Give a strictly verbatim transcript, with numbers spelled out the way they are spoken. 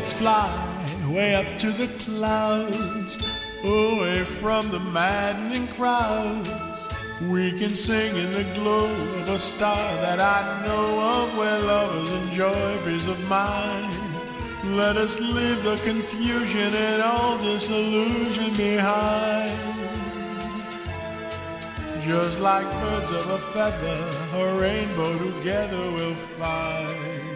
let's fly way up to the clouds, away from the maddening crowds. We can sing in the glow of a star that I know of, where lovers enjoy peace of mind. Let us leave the confusion and all disillusion behind. Just like birds of a feather, a rainbow together we'll find.